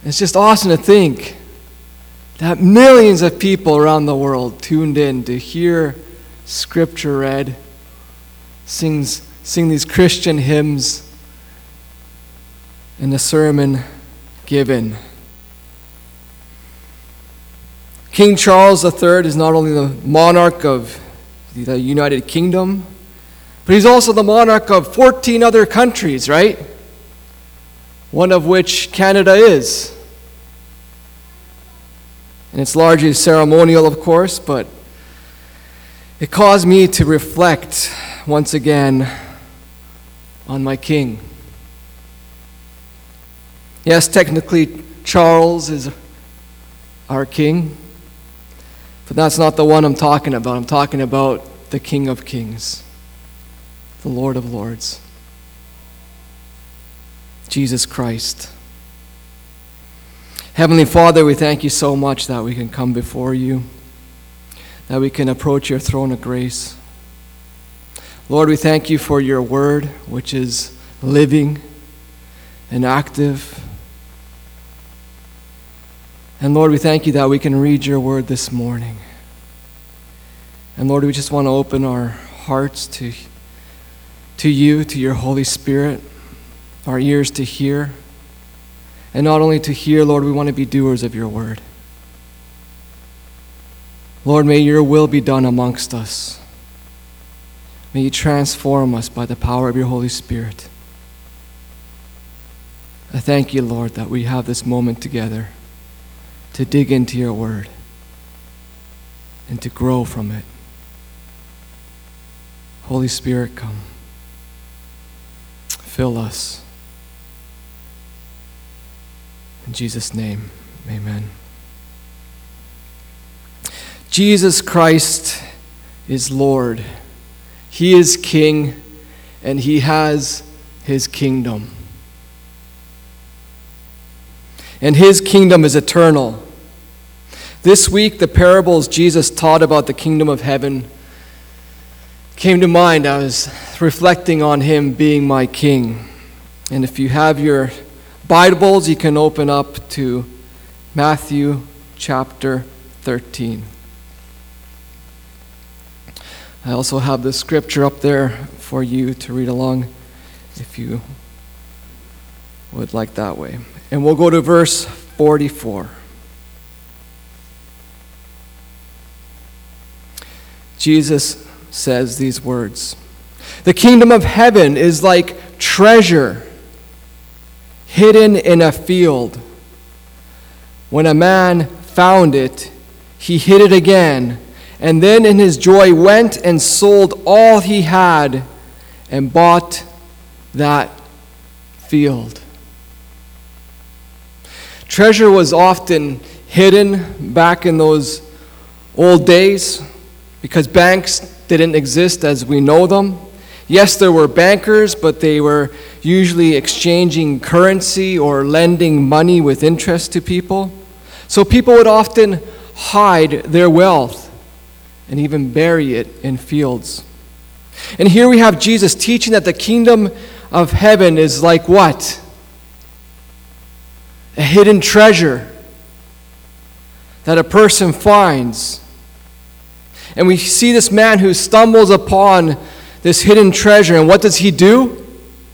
It's just awesome to think that millions of people around the world tuned in to hear Scripture read, sing these Christian hymns, and the sermon given. King Charles III is not only the monarch of the United Kingdom, but he's also the monarch of 14 other countries, right? One of which Canada is. And it's largely ceremonial, of course, but it caused me to reflect once again on my king. Yes, technically Charles is our king, but that's not the one I'm talking about. I'm talking about the King of Kings, the Lord of Lords, Jesus Christ. Heavenly Father, we thank you so much that we can come before you, that we can approach your throne of grace. Lord, we thank you for your word, which is living and active. And Lord, we thank you that we can read your word this morning. And Lord, we just want to open our hearts to you, to your Holy Spirit, our ears to hear. And not only to hear, Lord, we want to be doers of your word. Lord, may your will be done amongst us. May you transform us by the power of your Holy Spirit. I thank you, Lord, that we have this moment together to dig into your word and to grow from it. Holy Spirit, come. Fill us. In Jesus' name, amen. Jesus Christ is Lord. He is King, and he has his kingdom. And his kingdom is eternal. This week, the parables Jesus taught about the kingdom of heaven came to mind. I was reflecting on him being my king. And if you have your Bibles, you can open up to Matthew chapter 13. I also have the scripture up there for you to read along if you would like that way. And we'll go to verse 44. Jesus says these words, "The kingdom of heaven is like treasure hidden in a field. When a man found it, he hid it again, and then in his joy went and sold all he had and bought that field." Treasure was often hidden back in those old days because banks didn't exist as we know them. Yes, there were bankers, but they were usually exchanging currency or lending money with interest to people. So people would often hide their wealth and even bury it in fields. And here we have Jesus teaching that the kingdom of heaven is like what? A hidden treasure that a person finds. And we see this man who stumbles upon this hidden treasure, and what does he do?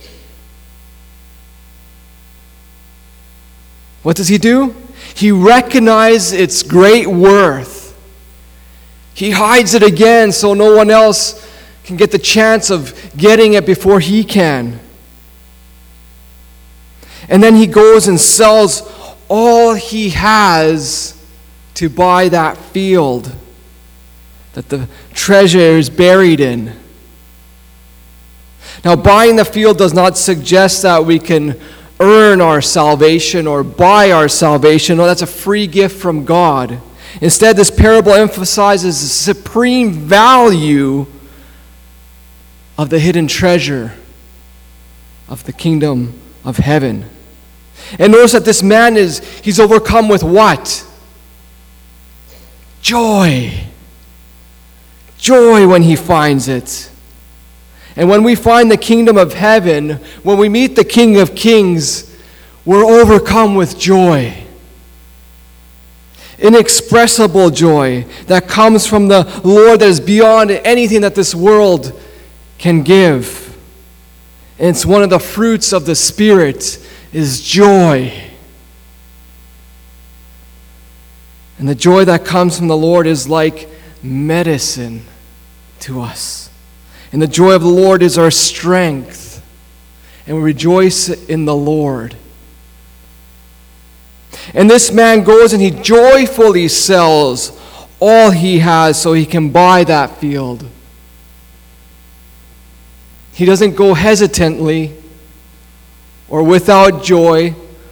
What does he do? He recognizes its great worth. He hides it again so no one else can get the chance of getting it before he can. And then he goes and sells all he has to buy that field that the treasure is buried in. Now, buying the field does not suggest that we can earn our salvation or buy our salvation. No, that's a free gift from God. Instead, this parable emphasizes the supreme value of the hidden treasure of the kingdom of heaven. And notice that this man he's overcome with what? Joy. Joy when he finds it. And when we find the kingdom of heaven, when we meet the King of Kings, we're overcome with joy. Inexpressible joy that comes from the Lord, that is beyond anything that this world can give. And it's one of the fruits of the Spirit is joy. And the joy that comes from the Lord is like medicine to us. And the joy of the Lord is our strength. And we rejoice in the Lord. And this man goes and he joyfully sells all he has so he can buy that field. He doesn't go hesitantly or without joy.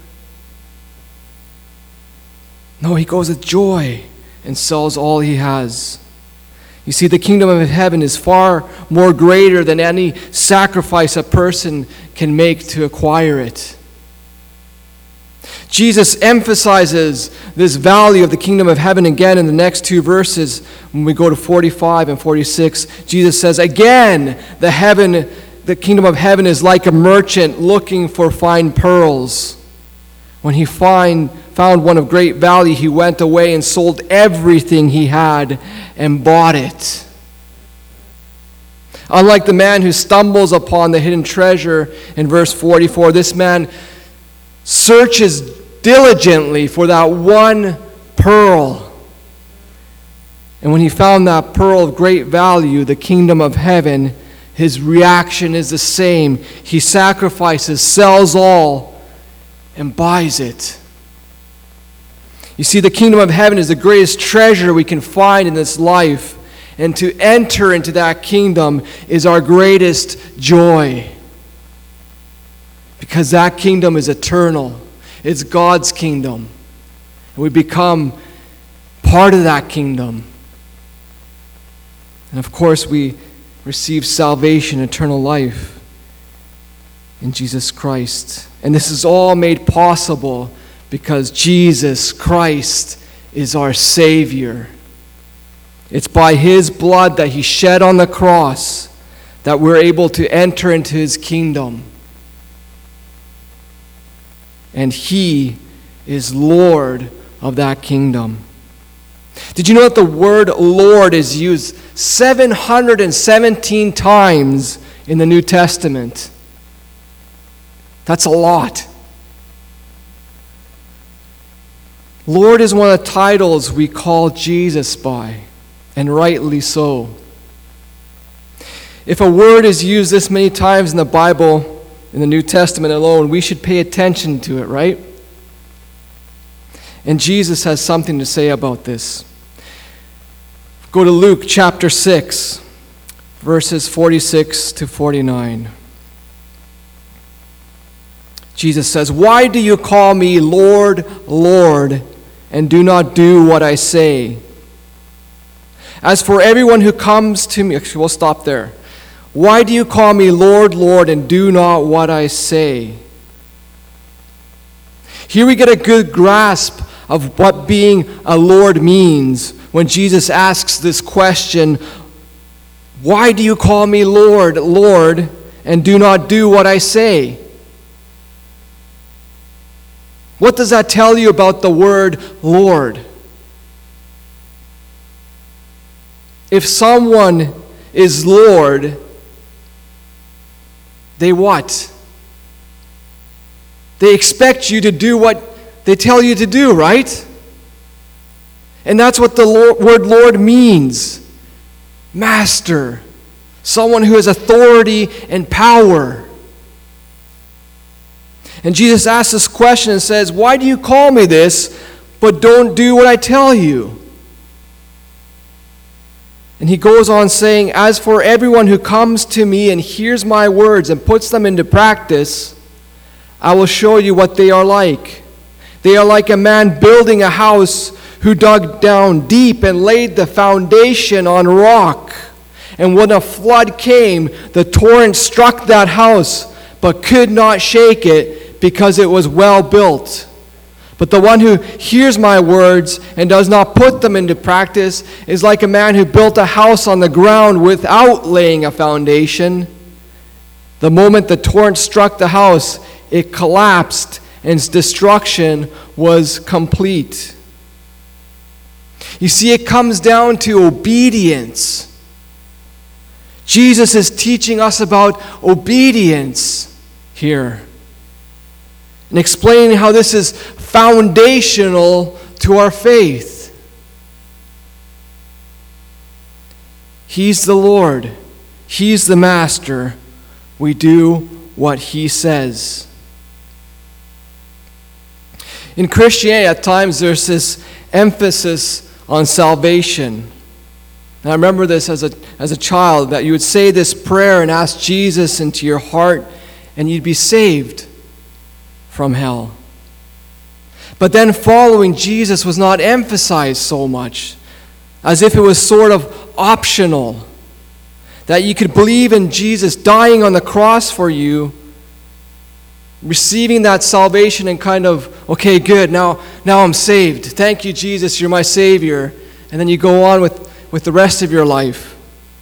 No, he goes with joy and sells all he has. You see, the kingdom of heaven is far more greater than any sacrifice a person can make to acquire it. Jesus emphasizes this value of the kingdom of heaven again in the next two verses. When we go to 45 and 46, Jesus says, again, the kingdom of heaven is like a merchant looking for fine pearls. When he found one of great value, he went away and sold everything he had and bought it. Unlike the man who stumbles upon the hidden treasure in verse 44, this man searches diligently for that one pearl. And when he found that pearl of great value, the kingdom of heaven, his reaction is the same. He sacrifices, sells all, and buys it. You see, the kingdom of heaven is the greatest treasure we can find in this life. And to enter into that kingdom is our greatest joy. Because that kingdom is eternal. It's God's kingdom. And we become part of that kingdom. And of course, we receive salvation, eternal life in Jesus Christ. And this is all made possible because Jesus Christ is our Savior. It's by His blood that He shed on the cross that we're able to enter into His kingdom. And He is Lord of that kingdom. Did you know that the word Lord is used 717 times in the New Testament? That's a lot. Lord is one of the titles we call Jesus by, and rightly so. If a word is used this many times in the Bible, in the New Testament alone, we should pay attention to it, right? And Jesus has something to say about this. Go to Luke chapter 6, verses 46 to 49. Jesus says, "Why do you call me Lord, Lord, and do not do what I say? As for everyone who comes to me," actually, we'll stop there. "Why do you call me Lord, Lord, and do not what I say?" Here we get a good grasp of what being a Lord means when Jesus asks this question, "Why do you call me Lord, Lord, and do not do what I say?" What does that tell you about the word Lord? If someone is Lord, they what? They expect you to do what they tell you to do, right? And that's what the word Lord means. Master. Someone who has authority and power. And Jesus asks this question and says, "Why do you call me this, but don't do what I tell you?" And he goes on saying, "As for everyone who comes to me and hears my words and puts them into practice, I will show you what they are like. They are like a man building a house who dug down deep and laid the foundation on rock. And when a flood came, the torrent struck that house, but could not shake it, because it was well built. But the one who hears my words and does not put them into practice is like a man who built a house on the ground without laying a foundation. The moment the torrent struck the house, it collapsed, and its destruction was complete. You see, it comes down to obedience. Jesus is teaching us about obedience here and explaining how this is foundational to our faith. He's the Lord. He's the Master. We do what He says. In Christianity, at times there's this emphasis on salvation. And I remember this as a child, that you would say this prayer and ask Jesus into your heart, and you'd be saved from hell. But then following Jesus was not emphasized so much, as if it was sort of optional, that you could believe in Jesus dying on the cross for you, receiving that salvation and kind of, okay, good, now I'm saved. Thank you, Jesus, you're my Savior. And then you go on with the rest of your life.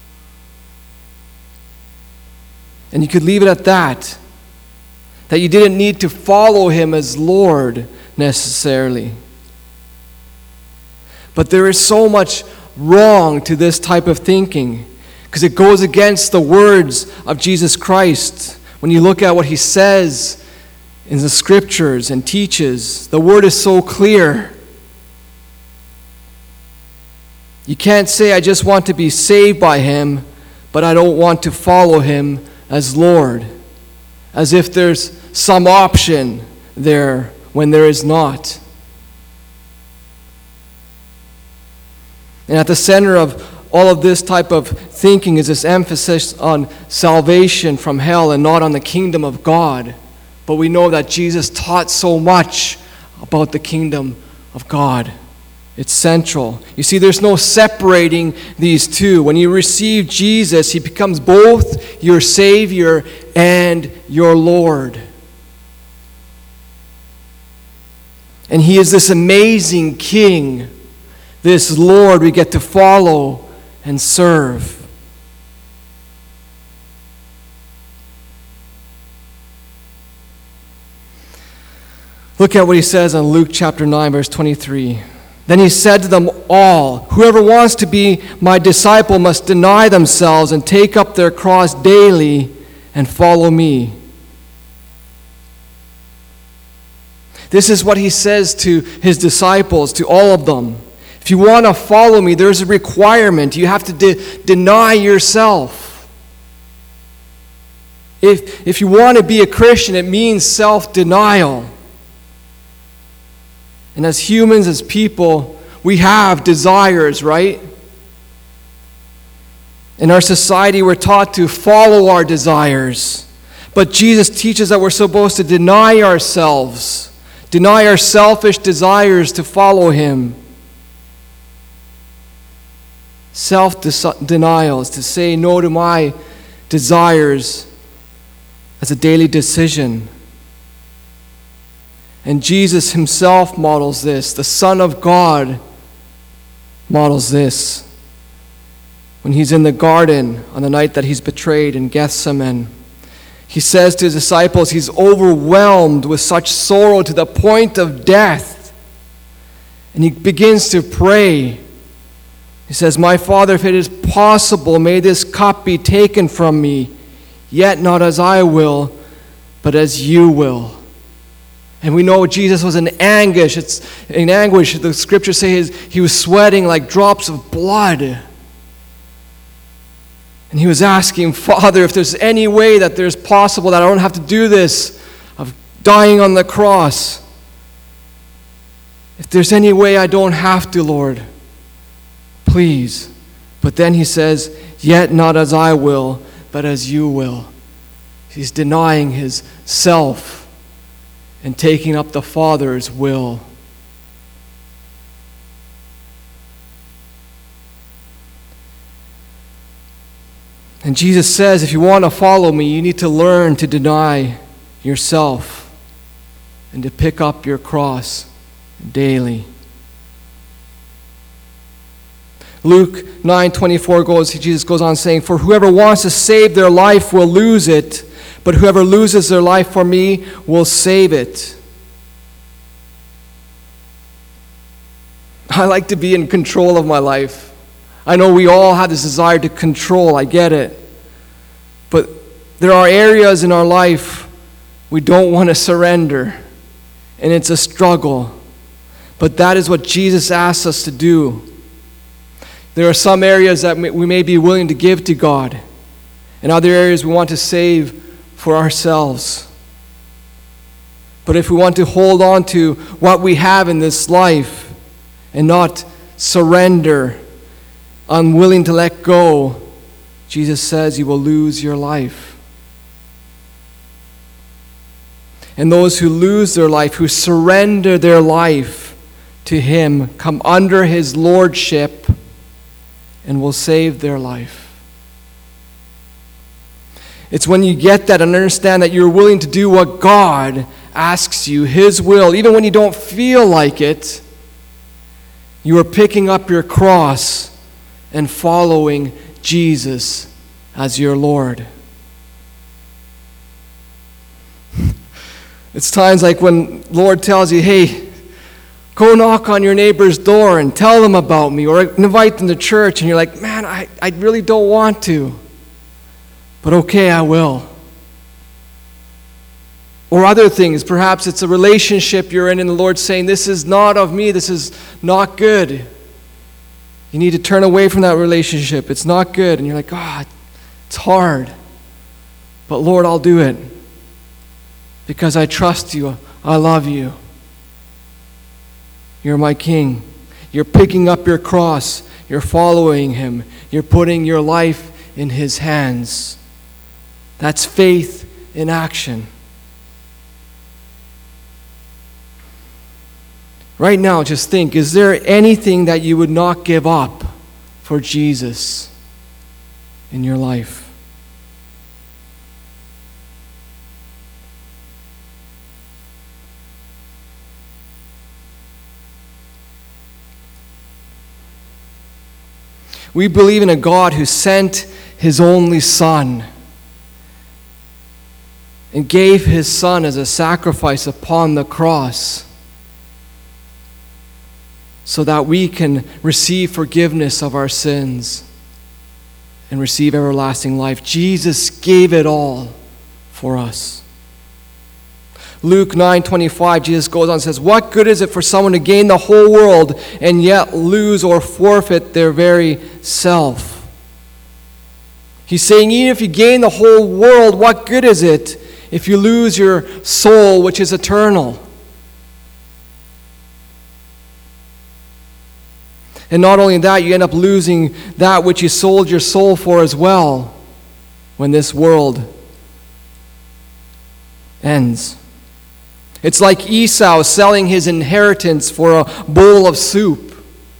And you could leave it at that you didn't need to follow Him as Lord necessarily. But there is so much wrong to this type of thinking, because it goes against the words of Jesus Christ. When you look at what He says in the Scriptures and teaches, the Word is so clear. You can't say, I just want to be saved by Him, but I don't want to follow Him as Lord, as if there's some option there when there is not. And at the center of all of this type of thinking is this emphasis on salvation from hell and not on the kingdom of God. But we know that Jesus taught so much about the kingdom of God. It's central. You see, there's no separating these two. When you receive Jesus, He becomes both your Savior and your Lord. And He is this amazing King, this Lord we get to follow and serve. Look at what He says in Luke chapter 9, verse 23. Then He said to them all, whoever wants to be my disciple must deny themselves and take up their cross daily and follow me. This is what He says to His disciples, to all of them. If you want to follow me, there's a requirement. You have to deny yourself. If you want to be a Christian, it means self-denial. And as humans, as people, we have desires, right? In our society, we're taught to follow our desires. But Jesus teaches that we're supposed to deny ourselves, deny our selfish desires to follow Him. Self-denial is to say no to my desires as a daily decision. And Jesus Himself models this. The Son of God models this. When He's in the garden on the night that He's betrayed in Gethsemane, He says to His disciples, He's overwhelmed with such sorrow to the point of death. And He begins to pray. He says, my Father, if it is possible, may this cup be taken from me, yet not as I will, but as you will. And we know Jesus was in anguish. It's in anguish. The Scriptures say He was sweating like drops of blood. And He was asking, Father, if there's any way that there's possible that I don't have to do this, of dying on the cross. If there's any way I don't have to, Lord, please. But then He says, yet not as I will, but as you will. He's denying His self and taking up the Father's will. And Jesus says, if you want to follow me, you need to learn to deny yourself and to pick up your cross daily. Luke 9:24 Jesus goes on saying, for whoever wants to save their life will lose it, but whoever loses their life for me will save it. I like to be in control of my life. I know we all have this desire to control. I get it. But there are areas in our life we don't want to surrender. And it's a struggle. But that is what Jesus asks us to do. There are some areas that we may be willing to give to God. And other areas we want to save for ourselves. But if we want to hold on to what we have in this life and not surrender, unwilling to let go, Jesus says you will lose your life. And those who lose their life, who surrender their life to Him, come under His lordship and will save their life. It's when you get that and understand that you're willing to do what God asks you, His will, even when you don't feel like it, you are picking up your cross and following Jesus as your Lord. It's times like when Lord tells you, hey, go knock on your neighbor's door and tell them about me, or invite them to church, and you're like, man, I really don't want to. But okay, I will. Or other things, perhaps it's a relationship you're in and the Lord's saying, this is not of me, this is not good. You need to turn away from that relationship. It's not good. And you're like, God, it's hard. But Lord, I'll do it. Because I trust you. I love you. You're my King. You're picking up your cross. You're following Him. You're putting your life in His hands. That's faith in action. Right now, just think, is there anything that you would not give up for Jesus in your life? We believe in a God who sent His only Son and gave His Son as a sacrifice upon the cross so that we can receive forgiveness of our sins and receive everlasting life. Jesus gave it all for us. Luke 9:25, Jesus goes on and says, what good is it for someone to gain the whole world and yet lose or forfeit their very self? He's saying, even if you gain the whole world, what good is it if you lose your soul, which is eternal? And not only that, you end up losing that which you sold your soul for as well when this world ends. It's like Esau selling his inheritance for a bowl of soup.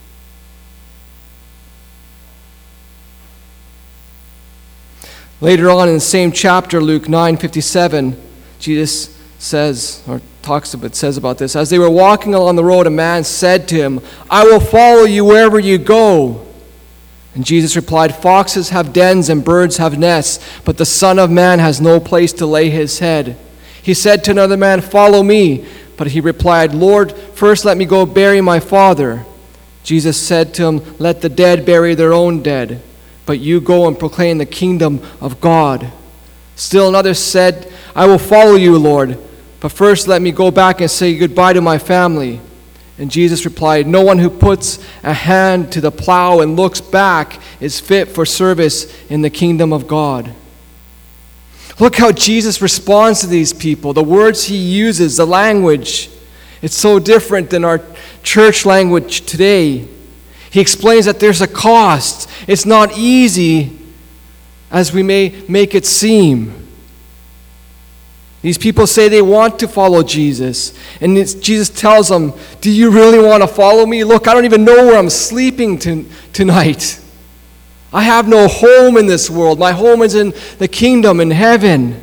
Later on in the same chapter, Luke 9:57, Jesus says about this. As they were walking along the road, a man said to him, I will follow you wherever you go. And Jesus replied, foxes have dens and birds have nests, but the Son of Man has no place to lay his head. He said to another man, follow me. But he replied, Lord, first let me go bury my father. Jesus said to him, let the dead bury their own dead, but you go and proclaim the kingdom of God. Still another said, I will follow you, Lord, but first let me go back and say goodbye to my family. And Jesus replied, no one who puts a hand to the plow and looks back is fit for service in the kingdom of God. Look how Jesus responds to these people. The words He uses, the language, it's so different than our church language today. He explains that there's a cost. It's not easy as we may make it seem. These people say they want to follow Jesus. And Jesus tells them, do you really want to follow me? Look, I don't even know where I'm sleeping tonight. I have no home in this world. My home is in the kingdom in heaven.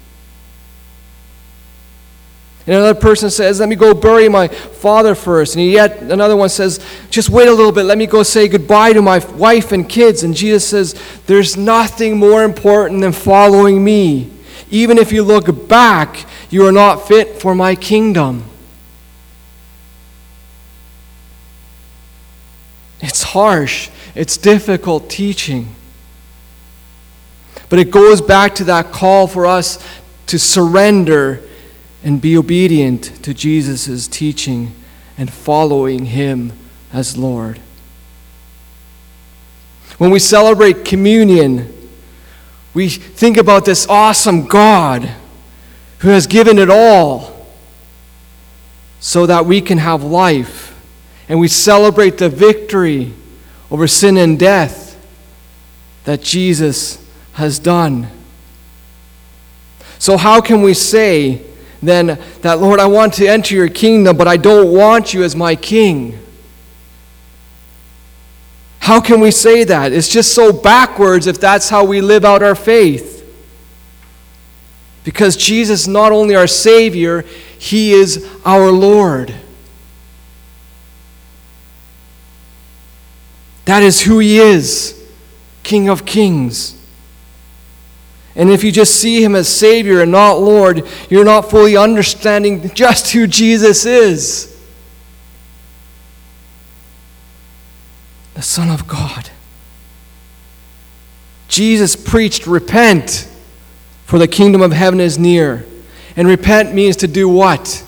And another person says, let me go bury my father first. And yet another one says, just wait a little bit. Let me go say goodbye to my wife and kids. And Jesus says, there's nothing more important than following me. Even if you look back, you are not fit for my kingdom. harsh. It's difficult teaching. But it goes back to that call for us to surrender and be obedient to Jesus' teaching and following him as Lord. When we celebrate communion, we think about this awesome God who has given it all so that we can have life. And we celebrate the victory over sin and death that Jesus has done. So how can we say then that, Lord, I want to enter your kingdom, but I don't want you as my king? How can we say that? It's just so backwards if that's how we live out our faith. Because Jesus is not only our Savior, he is our Lord. That is who he is, King of Kings. And if you just see him as Savior and not Lord, you're not fully understanding just who Jesus is. The Son of God. Jesus preached, repent, for the kingdom of heaven is near. And repent means to do what?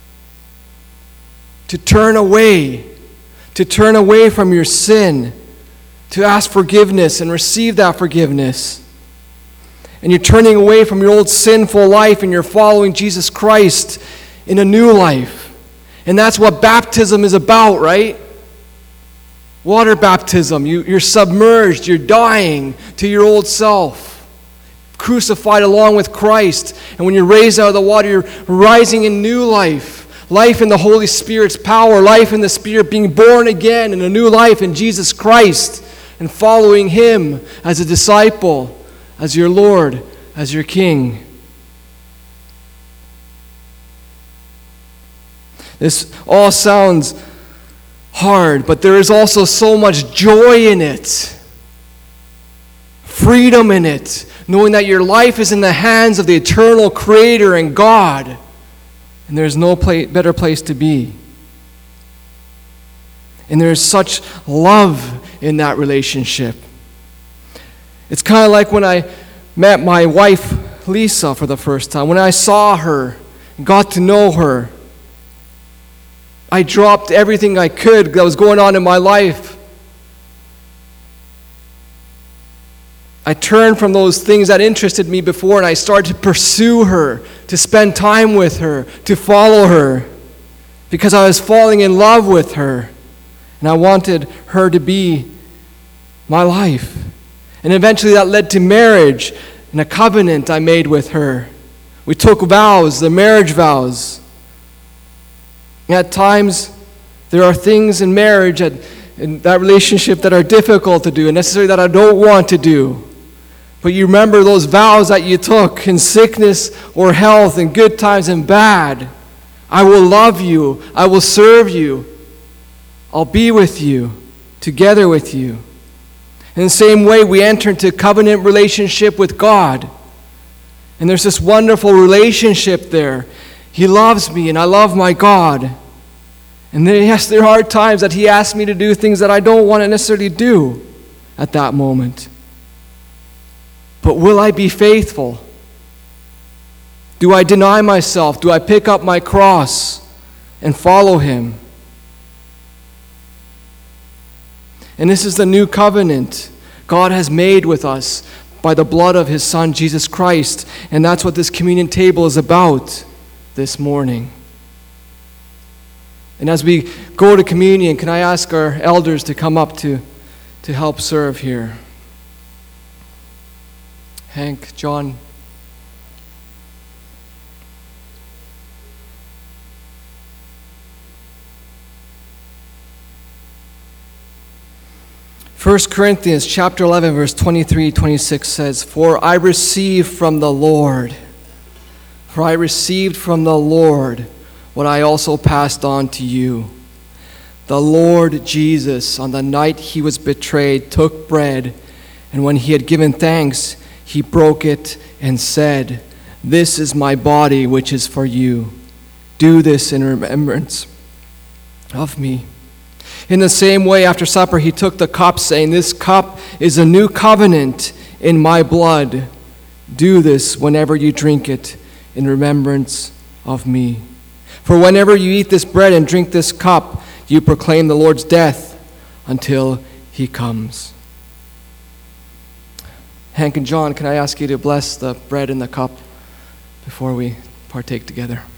To turn away. To turn away from your sin. To ask forgiveness and receive that forgiveness. And you're turning away from your old sinful life and you're following Jesus Christ in a new life. And that's what baptism is about, right? Water baptism. You're submerged. You're dying to your old self. Crucified along with Christ. And when you're raised out of the water, you're rising in new life. Life in the Holy Spirit's power. Life in the Spirit, being born again in a new life in Jesus Christ. And following him as a disciple, as your Lord, as your King. This all sounds hard, but there is also so much joy in it. Freedom in it. Knowing that your life is in the hands of the eternal Creator and God. And there's no better place to be. And there's such love in that relationship. It's kind of like when I met my wife, Lisa, for the first time. When I saw her, got to know her, I dropped everything I could that was going on in my life. I turned from those things that interested me before and I started to pursue her, to spend time with her, to follow her, because I was falling in love with her and I wanted her to be my life. And eventually that led to marriage and a covenant I made with her. We took vows, the marriage vows. At times, there are things in marriage, in that relationship, that are difficult to do and necessarily that I don't want to do. But you remember those vows that you took in sickness or health, in good times and bad. I will love you. I will serve you. I'll be with you, together with you. In the same way, we enter into covenant relationship with God. And there's this wonderful relationship there. He loves me and I love my God. And then, yes, there are times that he asks me to do things that I don't want to necessarily do at that moment. But will I be faithful? Do I deny myself? Do I pick up my cross and follow him? And this is the new covenant God has made with us by the blood of his Son, Jesus Christ. And that's what this communion table is about this morning. And as we go to communion, can I ask our elders to come up to help serve here? Hank, John. First Corinthians chapter 11, verse 23-26 says, For I received from the Lord what I also passed on to you. The Lord Jesus, on the night he was betrayed, took bread, and when he had given thanks, he broke it and said, This is my body, which is for you. Do this in remembrance of me. In the same way, after supper, he took the cup, saying, "This cup is a new covenant in my blood. Do this whenever you drink it in remembrance of me. For whenever you eat this bread and drink this cup, you proclaim the Lord's death until he comes." Hank and John, can I ask you to bless the bread and the cup before we partake together?